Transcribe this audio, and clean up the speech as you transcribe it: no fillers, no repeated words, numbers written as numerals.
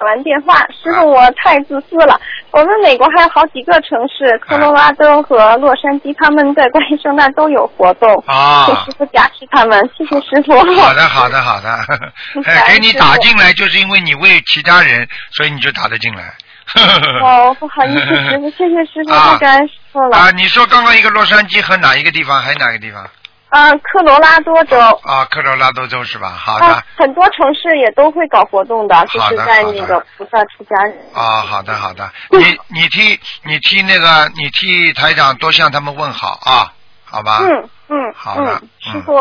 完电话，师傅我太自私了。我们美国还有好几个城市，科罗拉多和洛杉矶，他们在关于圣诞都有活动。请师傅加持他们，谢谢师傅。 好的，好的，好的。给你打进来，就是因为你为其他人，所以你就打得进来。 哦，不好意思，师傅，谢谢师傅，太感恩师傅了。 啊，你说刚刚一个洛杉矶和哪一个地方，还有哪个地方？ 科罗拉多州。 科罗拉多州是吧？好的。 很多城市也都会搞活动的，就是在那个菩萨出家人。 好的好的，你替台长多向他们问好啊，好吧？ 好的，师傅。